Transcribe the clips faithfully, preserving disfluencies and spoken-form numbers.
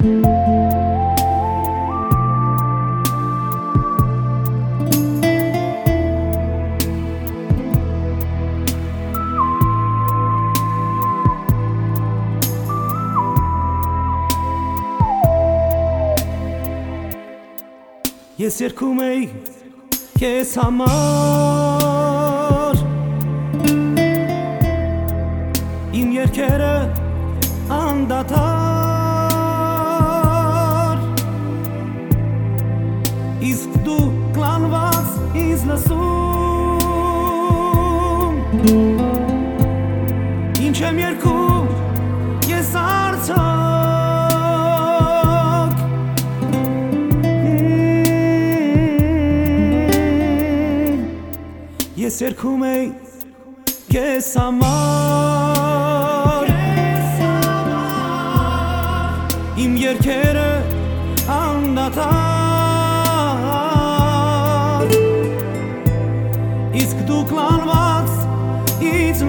Ես երգում էի քեզ համար, իմ երգերը անդադար, իսկ դու կլանված ինձ լսում, ինչ եմ երգում ես արդյոք, ես երգում էի քեզ համար, իմ երգերը անդադար, իսկ դու կլանված ինձ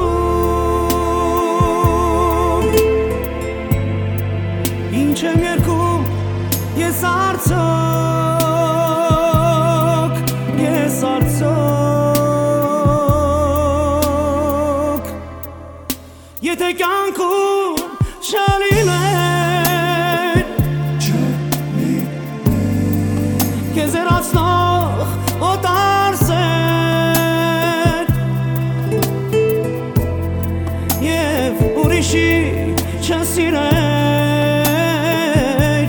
լսում, ինչ եմ երգում ես արդյոք, ես արդյոք, եթե կյանքում չլիներ քեզ հեռացնող օտար սեր և ուրիշի չսիրեր,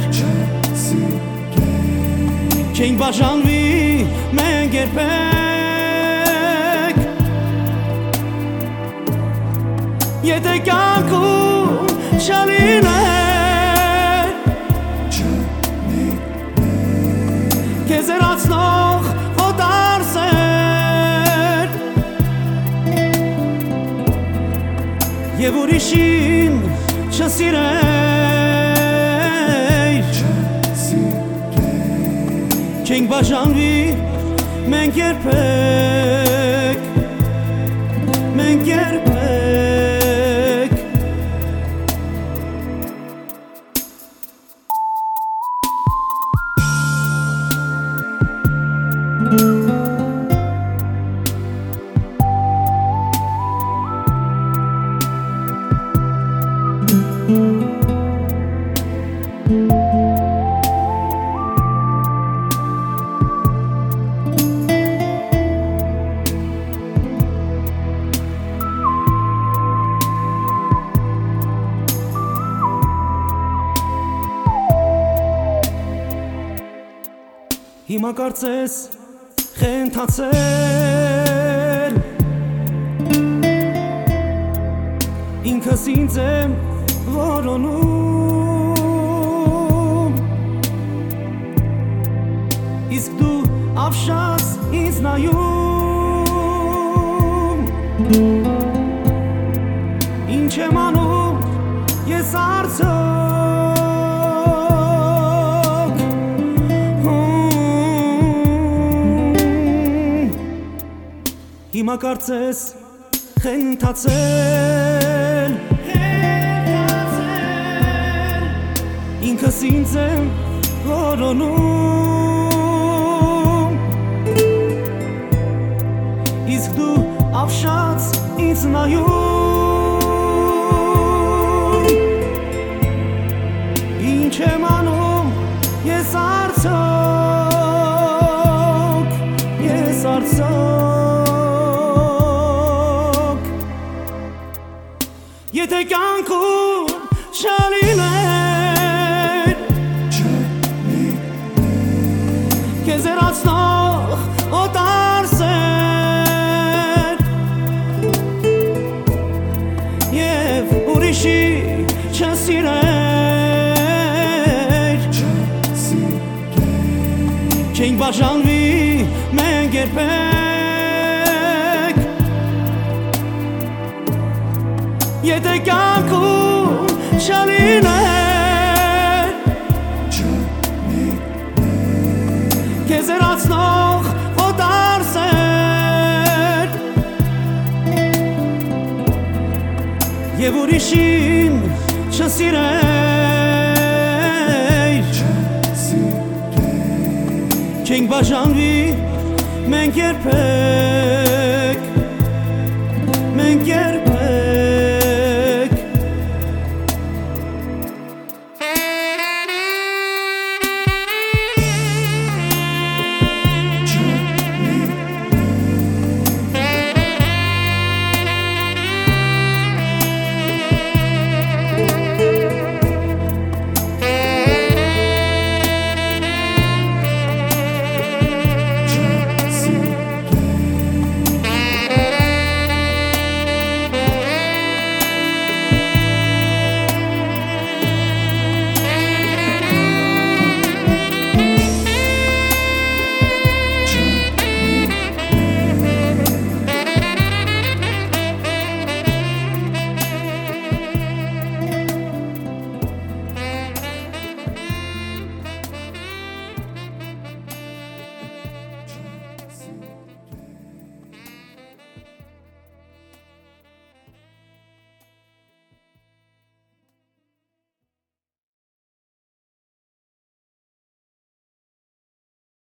չենք բաժանվի մենք երբեք, եթե կյանքում չլիներ քեզ հեռացնող օտար սեր և ուրիշին չսիրեր, չենք բաժանվի մենք երբեք, մենք երբեք. Հիմա կարծես խենթացել, ինքս ինձ եմ որոնում, իսկ դու ապշած ինձ նայում, ինչ եմ անում ես արդյոք, հիմա կարծես խենթացել, ինքս ինձ եմ որոնում, իսկ դու ապշած ինձ նայում, ինչ եմ անում ես արդյոք, ես արդյոք, եթե կյանքում չլիներ քեզ հեռացնող օտար սեր և ուրիշի չսիրեր, չենք բաժանվի մենք երբեք, եթե կյանքում չլիներ քեզ հեռացնող օտար սեր և ուրիշին չսիրեր, չենք բաժանվի մենք երբեք, մենք երբեք